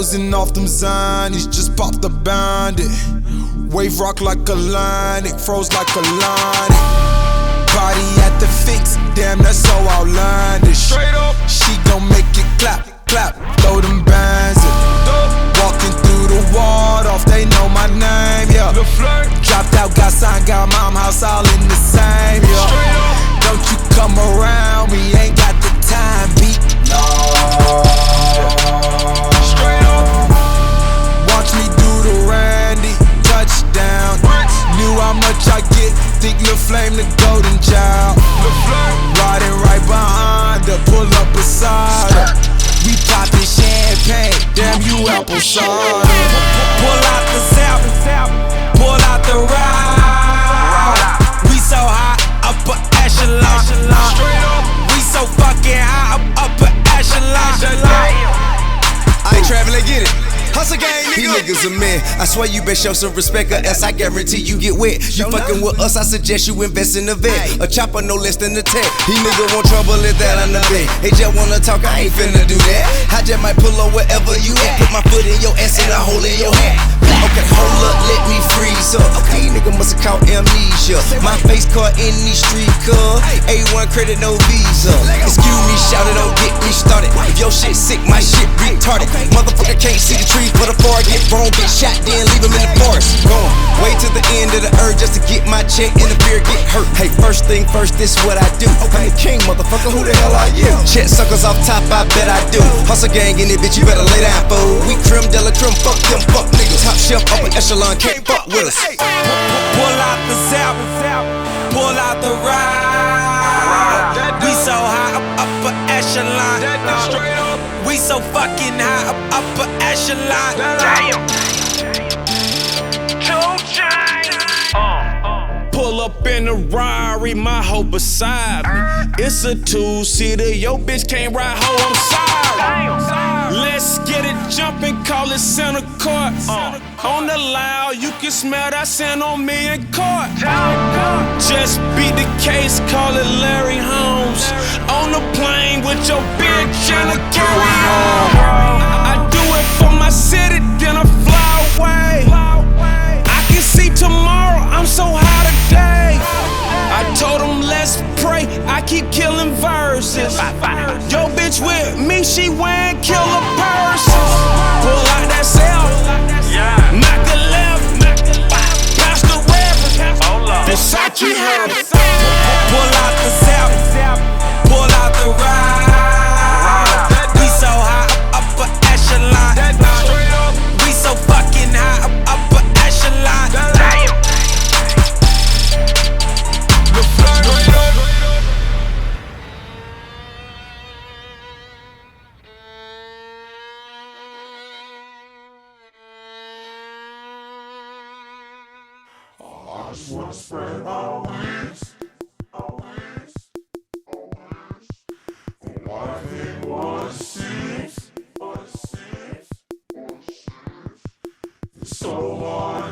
Closing off them zonies, just popped the bandit. Wave rock like a line, it froze like a line. Body at the fix, damn, that's so outlandish. Straight up, she gon' make it clap, clap, throw them bands in. Walking through the ward off, they know my name, yeah. Dropped out, got signed, got mom house all in the same, yeah. Don't you come around me, ain't got the time, beat. No. Straight up. Watch me do the Randy, touchdown. Knew how much I get, think Lil Flame the golden child. Riding right behind her, pull up beside her. We poppin' champagne, damn you apple cider. Pull out the South, pull out the ride. We so high, upper echelon. We so fucking high, upper echelon. I ain't traveling, get it. Hustle gang, nigga. These niggas a man. I swear you best show some respect, or else I guarantee you get wet. You fucking with us, I suggest you invest in a vet. A chopper no less than a tech. These niggas want trouble, let that on the bed. They just wanna talk, I ain't finna do that. I just might pull up wherever you at. Put my foot in your ass and a hole in your hat. Okay, hold up, let me freeze up. Okay, nigga must have caught amnesia. My face caught in these street cuz A1 credit, no visa. Excuse me, shout it, don't get me started. If your shit sick, my shit retarded. Motherfucker can't see the trees, but a bar get wrong, get shot, then leave him in the forest. Going way to the end of the earth just to get my check and the beer get hurt. Hey, first thing first, this what I do. I'm the king, motherfucker, who the hell are you? Check suckers off top, I bet I do. Hustle gang in it, bitch, you better lay down, fool. We creme de la creme, fuck them fuck niggas. Top shelf, upper echelon, can't fuck with us. Pull out the South, pull out the ride. We so high, upper echelon. We so fucking high, upper echelon. Damn. Pull up in a Rari, my hoe beside me. It's a two-seater, your bitch can't ride, hoe, I'm sorry. Let's get it jumpin', call it center court. On the loud, you can smell that scent on me in court. Just beat the case, call it Larry Holmes. On the plane with your bitch and a carry on. I do it for my city, then I fly away. I can see tomorrow, I'm so high today. I told them let's pray, I keep killing verses. Yo bitch with me, she wearing killer purses. Pull out that cell, knock a left, pass the reverend. Versace had it. Pull out the South, pull out the ride. We so high, upper echelon. We so fucking high, upper echelon. Damn. I just wanna spread my wings. And life ain't what it seems. It's so hard.